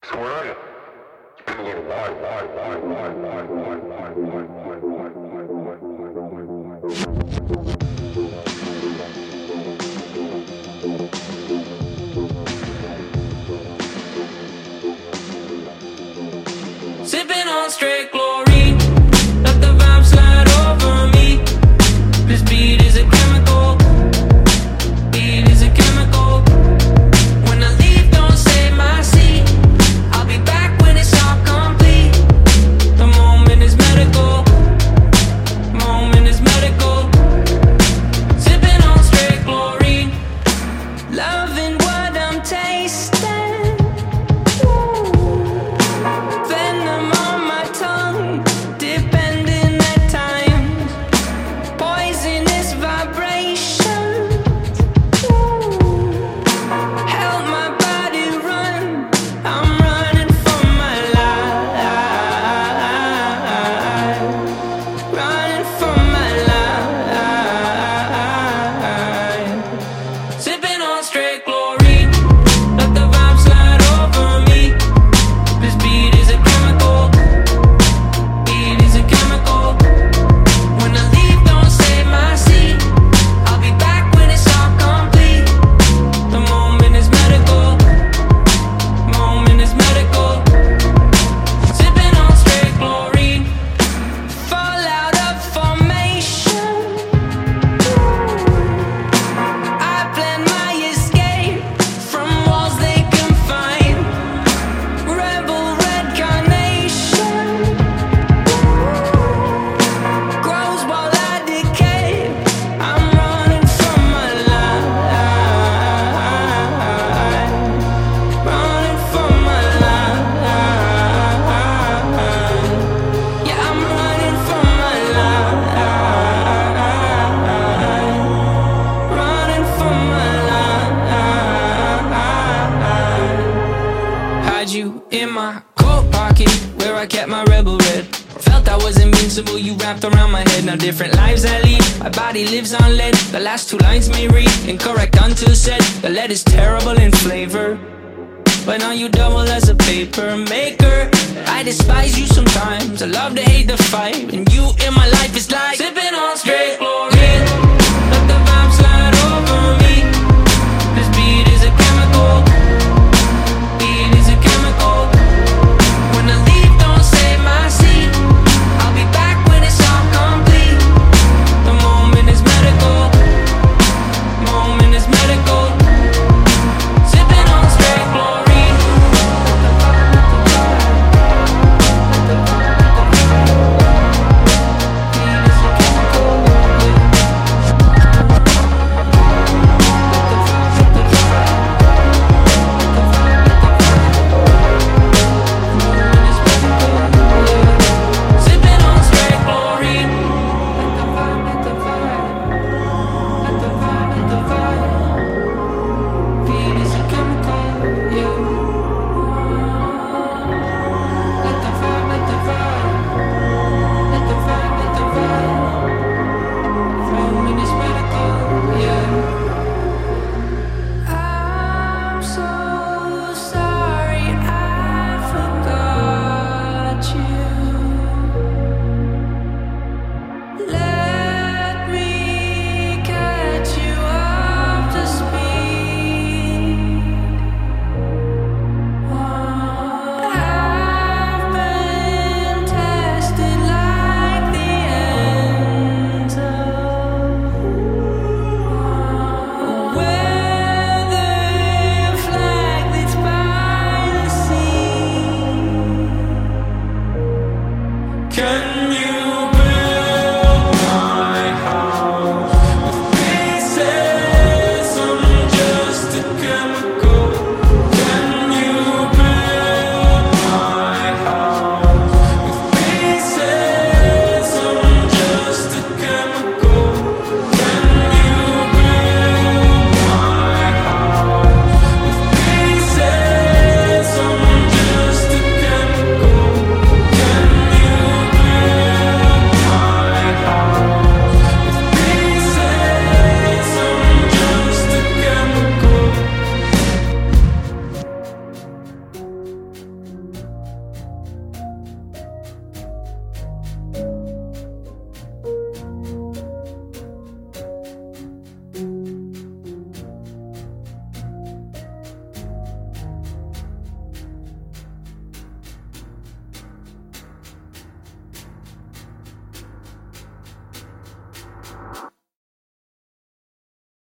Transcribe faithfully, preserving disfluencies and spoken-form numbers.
So where are you? It's been a little while, while, while, while, while, while, while, while, while, while, Sipping on straight chlorine, let the vibe slide over me. This beat is a chemical, beat is a chemical. When I leave, don't save my seat. I'll be back when it's all complete. The moment is medical, moment is medical. Sipping on straight chlorine, loving what I'm tasting. You in my coat pocket where I kept my rebel red. Felt I was invincible, you wrapped around my head. Now different lives I lead, my body lives on lead. The last two lines may read incorrect until said. The lead is terrible in flavor, but now you double as a paper maker. I despise you sometimes, I love to hate the fight, and you in my life is like sipping on straight glory.